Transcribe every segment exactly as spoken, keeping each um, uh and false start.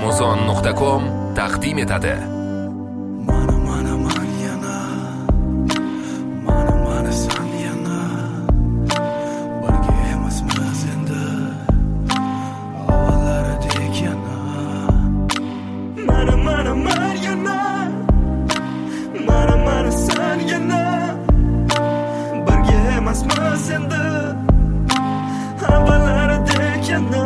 amazon nuqta com taqdim etadi. Mana mana man yana, mana mana san yana, birga emasmiz endi, avvallaridek yana. Mana mana man yana, mana mana san yana, birga emasmiz endi, avvallaridek yana.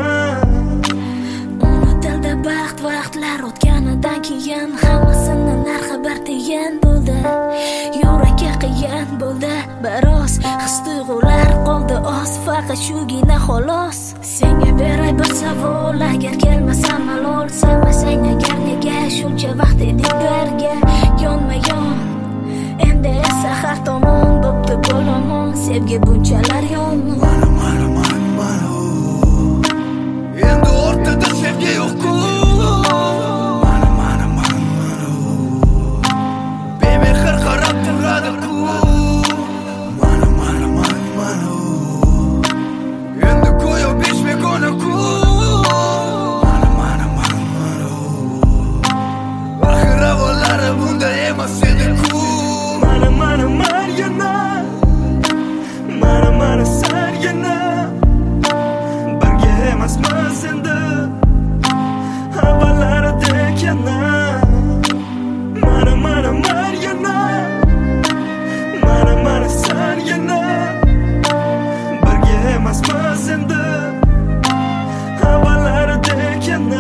Baxt vaqtlar o'tganidan keyin hammasini narxi bir tiyin bo'ldi. Yurakka qiyin bo'ldi biroz, his-tuyg'ular qoldi oz, faqat shugina xolos. Senga beray bir savol, agar kelmasam malol, sevmasang agar nega shuncha vaqt edik birga, yonma yon. Endi esa har tomon bo'pti bo'lomon, sevgi bunchalar yolg'iz. Mana mana man mana endi o'rtada sevgi yo'q-ku. Mana mana man mana bemehr qarab turadi-ku. Mana mana man mana endi go'yo besh begona-ku. Mana mana man mana axir avvallari bunday emas edi-ku. Mana mana man yana, mana mana san yana, birga emasmiz endi, avvallaridek yana. Mana mana man yana, mana mana san yana, birga emasmiz endi, avvallaridek yana.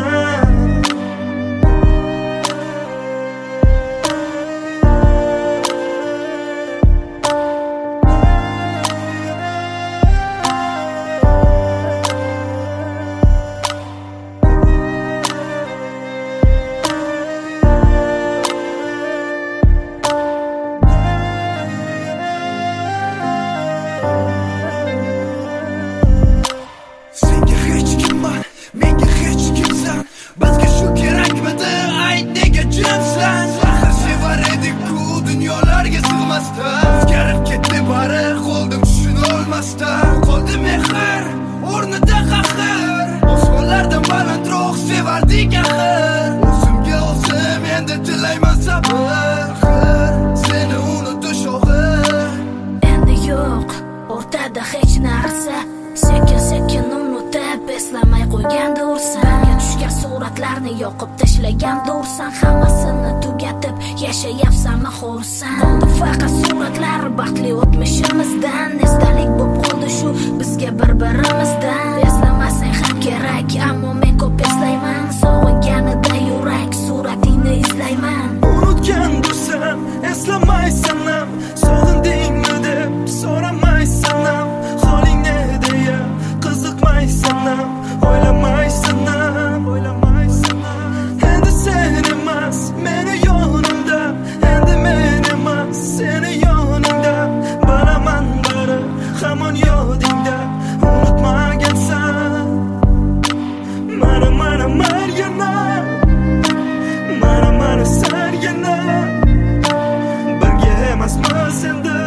O'zgarib ketdi bari, qoldim tushunolmasdan. Qoldi mehr, o'rnida qahr, osmonlardan balandroq sevardik axir. O'zimga o'zim endi tilayman sabr, seni unutish og'ir. Endi yo'q o'rtada hech narsa, sekin sekin unutib eslamay qo'ygandursan. Menga tushgan suratlarni yoqib tashlagandursan, hammasini tugatib yashayapsanmi xursand? Qoldi faqat suratlar baxtli o'tmishimizdan, esdalik bo'lib qoldi shu bizga bir-birimizdan. Eslamasang ham kerak, ammo men ko'p eslayman, sog'inganida yurak suratingni izlayman. Unutgandursan, eslamaysan ham, sog'indingmi deb so'ramaysan ham, holing ne deya qiziqmaysan ham, o'ylamaysan ham, o'ylamaysan ham. Endi sen emas meni yonimda, endi men emas seni yoningda, bilaman bari hamon yodingda, unutmagansan. Mana mana man yana, mana mana san yana, birga emasmiz endi,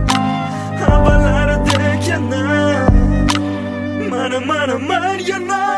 avvallaridek yana. Mana mana man yana.